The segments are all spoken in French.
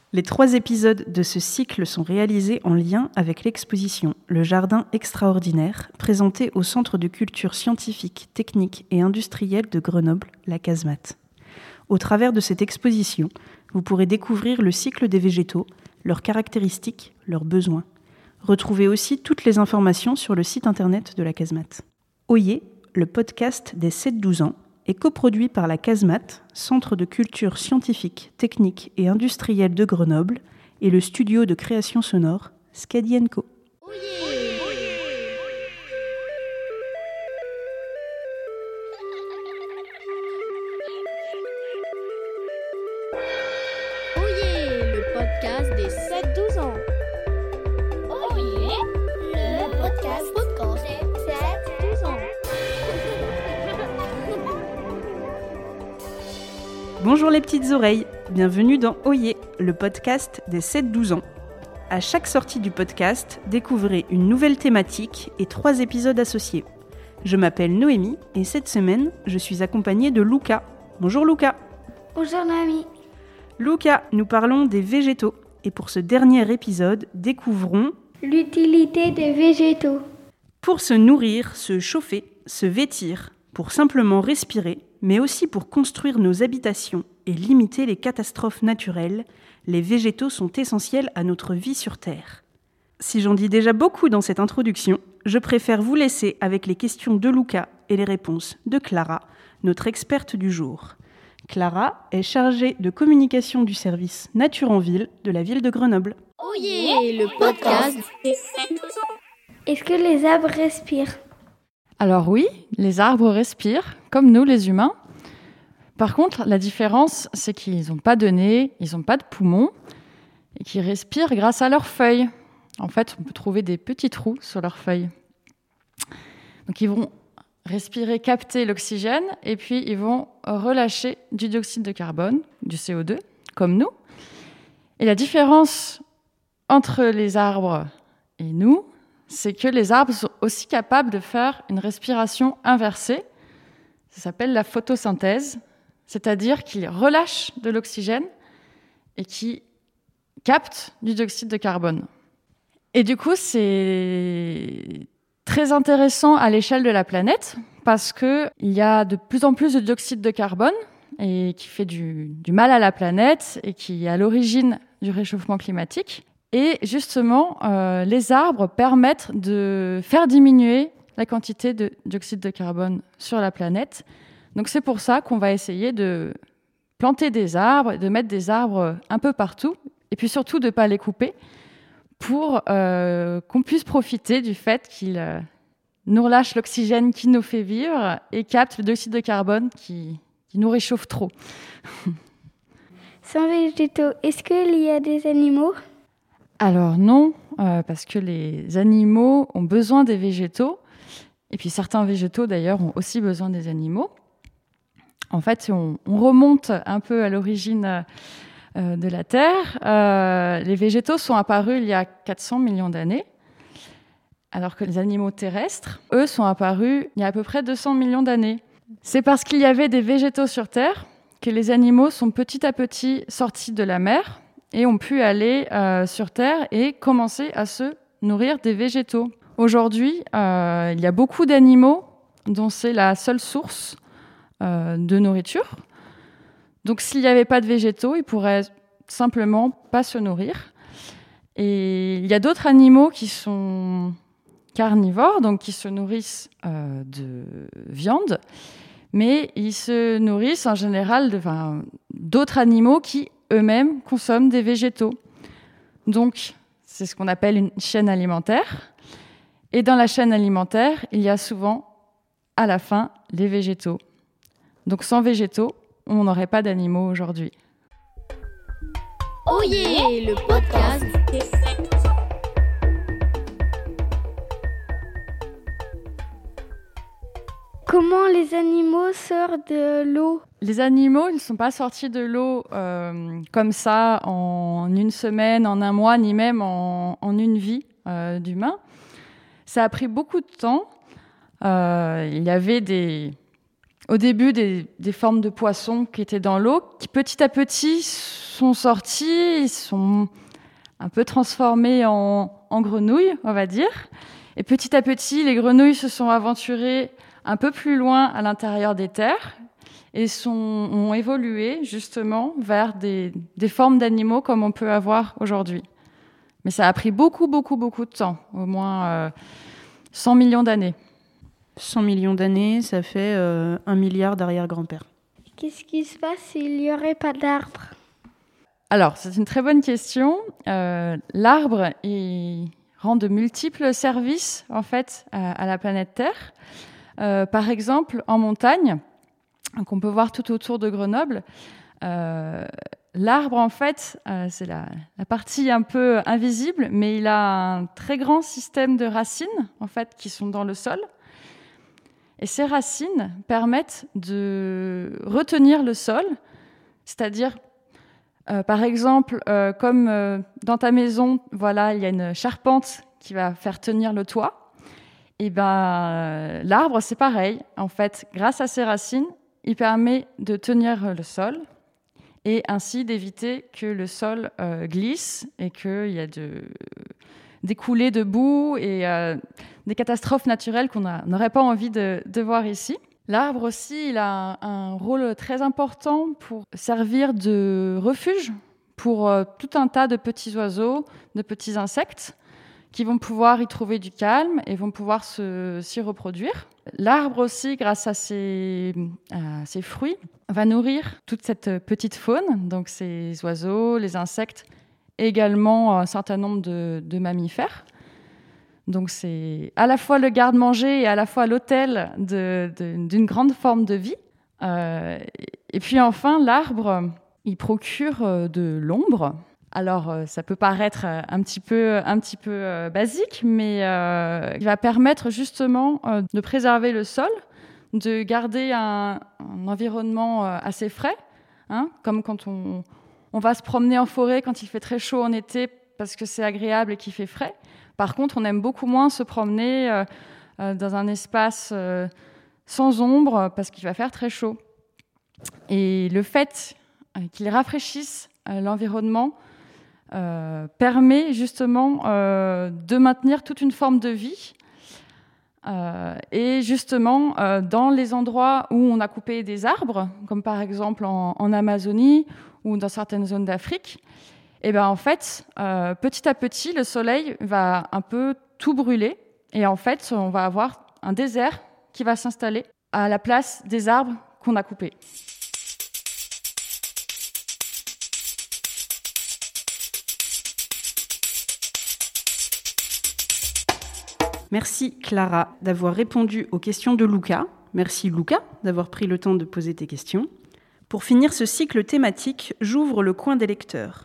Les 3 épisodes de ce cycle sont réalisés en lien avec l'exposition Le Jardin extraordinaire, présentée au Centre de culture scientifique, technique et industrielle de Grenoble, la Casemate. Au travers de cette exposition, vous pourrez découvrir le cycle des végétaux, leurs caractéristiques, leurs besoins. Retrouvez aussi toutes les informations sur le site internet de la Casemate. Oyez, le podcast des 7-12 ans, est coproduit par la Casemate, Centre de culture scientifique, technique et industrielle de Grenoble, et le studio de création sonore Skadi & Co. Oyez, le podcast des 7-12 ans. Oyez, le podcast des 7-12 ans. Bonjour les petites oreilles, bienvenue dans Oyez, le podcast des 7-12 ans. À chaque sortie du podcast, découvrez une nouvelle thématique et 3 épisodes associés. Je m'appelle Noémie et cette semaine, je suis accompagnée de Luca. Bonjour Luca. Bonjour Noémie. Luca, nous parlons des végétaux et pour ce dernier épisode, découvrons L'utilité des végétaux. pour se nourrir, se chauffer, se vêtir, pour simplement respirer, mais aussi pour construire nos habitations et limiter les catastrophes naturelles, les végétaux sont essentiels à notre vie sur Terre. Si j'en dis déjà beaucoup dans cette introduction, je préfère vous laisser avec les questions de Luca et les réponses de Clara, notre experte du jour. Clara est chargée de communication du service Nature en Ville de la ville de Grenoble. Oyez, le podcast des 7-12 ans. Est-ce que les arbres respirent? Alors oui, les arbres respirent, comme nous les humains. Par contre, la différence, c'est qu'ils n'ont pas de nez, ils n'ont pas de poumons, et qu'ils respirent grâce à leurs feuilles. En fait, on peut trouver des petits trous sur leurs feuilles. Donc ils vont respirer, capter l'oxygène, et puis ils vont relâcher du dioxyde de carbone, du CO2, comme nous. Et la différence entre les arbres et nous, c'est que les arbres sont aussi capables de faire une respiration inversée. Ça s'appelle la photosynthèse, c'est-à-dire qu'ils relâchent de l'oxygène et qui captent du dioxyde de carbone. Et du coup, c'est très intéressant à l'échelle de la planète parce qu'il y a de plus en plus de dioxyde de carbone et qui fait du mal à la planète et qui est à l'origine du réchauffement climatique. Et justement, les arbres permettent de faire diminuer la quantité de dioxyde de carbone sur la planète. Donc c'est pour ça qu'on va essayer de planter des arbres, de mettre des arbres un peu partout, et puis surtout de ne pas les couper, pour qu'on puisse profiter du fait qu'ils nous relâchent l'oxygène qui nous fait vivre et captent le dioxyde de carbone qui nous réchauffe trop. Sans végétaux, est-ce qu'il y a des animaux? Alors non, parce que les animaux ont besoin des végétaux, et puis certains végétaux d'ailleurs ont aussi besoin des animaux. En fait, si on remonte un peu à l'origine de la Terre, les végétaux sont apparus il y a 400 millions d'années, alors que les animaux terrestres, eux, sont apparus il y a à peu près 200 millions d'années. C'est parce qu'il y avait des végétaux sur Terre que les animaux sont petit à petit sortis de la mer et ont pu aller sur Terre et commencer à se nourrir des végétaux. Aujourd'hui, il y a beaucoup d'animaux dont c'est la seule source de nourriture. Donc s'il n'y avait pas de végétaux, ils pourraient simplement pas se nourrir. Et il y a d'autres animaux qui sont carnivores, donc qui se nourrissent de viande, mais ils se nourrissent en général d'autres animaux qui eux-mêmes consomment des végétaux. Donc, c'est ce qu'on appelle une chaîne alimentaire. Et dans la chaîne alimentaire, il y a souvent, à la fin, les végétaux. Donc, sans végétaux, on n'aurait pas d'animaux aujourd'hui. Oyez, le podcast des 7-12 ans. Comment les animaux sortent de l'eau? Les animaux, ils ne sont pas sortis de l'eau comme ça en une semaine, en un mois, ni même en une vie d'humain. Ça a pris beaucoup de temps. Il y avait des au début des formes de poissons qui étaient dans l'eau, qui petit à petit sont sortis, ils sont un peu transformés en grenouilles, on va dire. Et petit à petit, les grenouilles se sont aventurées un peu plus loin à l'intérieur des terres et ont évolué justement vers des formes d'animaux comme on peut avoir aujourd'hui. Mais ça a pris beaucoup de temps, au moins 100 millions d'années. 100 millions d'années, ça fait 1 milliard d'arrière-grand-pères. Qu'est-ce qui se passe s'il n'y aurait pas d'arbres? Alors, c'est une très bonne question. L'arbre, il rend de multiples services en fait à la planète Terre. Par exemple, en montagne, qu'on peut voir tout autour de Grenoble, l'arbre, en fait, c'est la partie un peu invisible, mais il a un très grand système de racines en fait, qui sont dans le sol. Et ces racines permettent de retenir le sol, c'est-à-dire, par exemple, comme dans ta maison, voilà, il y a une charpente qui va faire tenir le toit. Et ben, l'arbre, c'est pareil. En fait, grâce à ses racines, il permet de tenir le sol et ainsi d'éviter que le sol glisse et qu'il y ait des coulées de boue et des catastrophes naturelles qu'on n'aurait pas envie de voir ici. L'arbre aussi, il a un rôle très important pour servir de refuge pour tout un tas de petits oiseaux, de petits insectes qui vont pouvoir y trouver du calme et vont pouvoir s'y reproduire. L'arbre aussi, grâce à ses fruits, va nourrir toute cette petite faune, donc ces oiseaux, les insectes, et également un certain nombre de mammifères. Donc c'est à la fois le garde-manger et à la fois l'hôtel d'une grande forme de vie. Et puis enfin, l'arbre, il procure de l'ombre. Alors, ça peut paraître un petit peu basique, mais il va permettre justement de préserver le sol, de garder un environnement assez frais, hein, comme quand on va se promener en forêt quand il fait très chaud en été parce que c'est agréable et qu'il fait frais. Par contre, on aime beaucoup moins se promener dans un espace sans ombre parce qu'il va faire très chaud. Et le fait qu'il rafraîchisse l'environnement permet justement de maintenir toute une forme de vie. Et justement, dans les endroits où on a coupé des arbres, comme par exemple en Amazonie ou dans certaines zones d'Afrique, et ben en fait, petit à petit, le soleil va un peu tout brûler. Et en fait, on va avoir un désert qui va s'installer à la place des arbres qu'on a coupés. Merci Clara d'avoir répondu aux questions de Luca. Merci Luca d'avoir pris le temps de poser tes questions. Pour finir ce cycle thématique, j'ouvre le coin des lecteurs.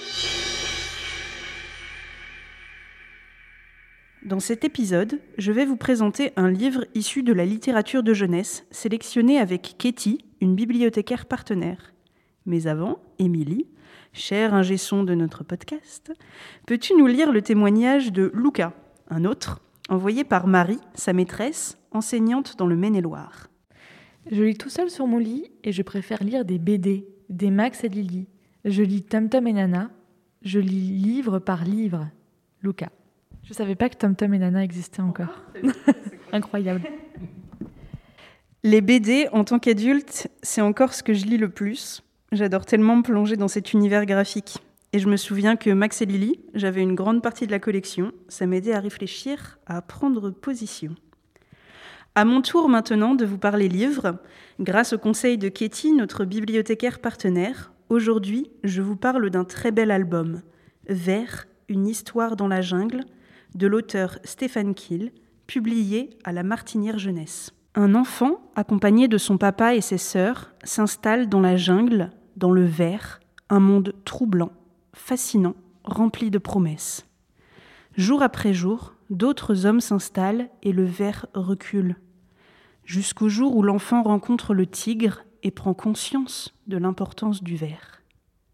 Dans cet épisode, je vais vous présenter un livre issu de la littérature de jeunesse, sélectionné avec Katie, une bibliothécaire partenaire. Mais avant, Émilie, chère ingé son de notre podcast, peux-tu nous lire le témoignage de Luca, un autre, envoyé par Marie, sa maîtresse, enseignante dans le Maine-et-Loire. Je lis tout seul sur mon lit et je préfère lire des BD, des Max et Lily. Je lis Tom Tom et Nana. Je lis livre par livre. Luca. Je savais pas que Tom Tom et Nana existaient encore. Incroyable. Les BD, en tant qu'adulte, c'est encore ce que je lis le plus. J'adore tellement me plonger dans cet univers graphique. Et je me souviens que Max et Lily, j'avais une grande partie de la collection. Ça m'aidait à réfléchir, à prendre position. À mon tour maintenant de vous parler livres. Grâce au conseil de Katie, notre bibliothécaire partenaire, aujourd'hui, je vous parle d'un très bel album, Vert, une histoire dans la jungle, de l'auteur Stéphane Kiel, publié à la Martinière Jeunesse. Un enfant, accompagné de son papa et ses sœurs, s'installe dans la jungle, dans le vert, un monde troublant, fascinant, rempli de promesses. Jour après jour, d'autres hommes s'installent et le vert recule, jusqu'au jour où l'enfant rencontre le tigre et prend conscience de l'importance du vert.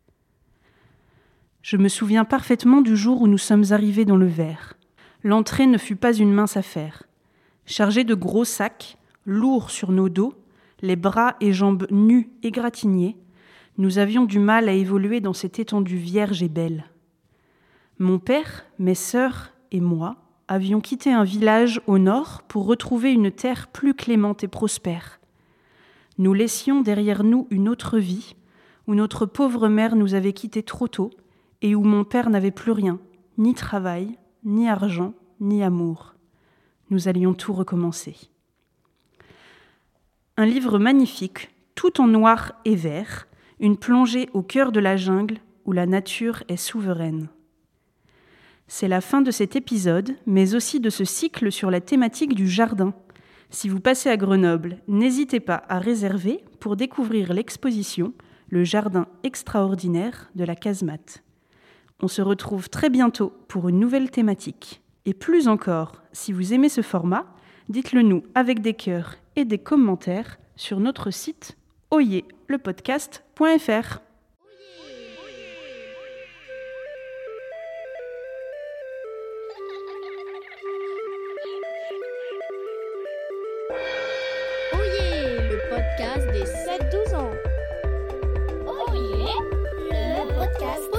Je me souviens parfaitement du jour où nous sommes arrivés dans le vert. L'entrée ne fut pas une mince affaire. Chargés de gros sacs, lourds sur nos dos, les bras et jambes nus égratignés, nous avions du mal à évoluer dans cette étendue vierge et belle. Mon père, mes sœurs et moi avions quitté un village au nord pour retrouver une terre plus clémente et prospère. Nous laissions derrière nous une autre vie, où notre pauvre mère nous avait quittés trop tôt et où mon père n'avait plus rien, ni travail, ni argent, ni amour. Nous allions tout recommencer. Un livre magnifique, tout en noir et vert, une plongée au cœur de la jungle où la nature est souveraine. C'est la fin de cet épisode, mais aussi de ce cycle sur la thématique du jardin. Si vous passez à Grenoble, n'hésitez pas à réserver pour découvrir l'exposition « Le jardin extraordinaire » de la casemate. On se retrouve très bientôt pour une nouvelle thématique. Et plus encore, si vous aimez ce format, dites-le nous avec des cœurs et des commentaires sur notre site oyezlepodcast.fr. Oyez, le podcast des 7-12 ans. Oyez, le podcast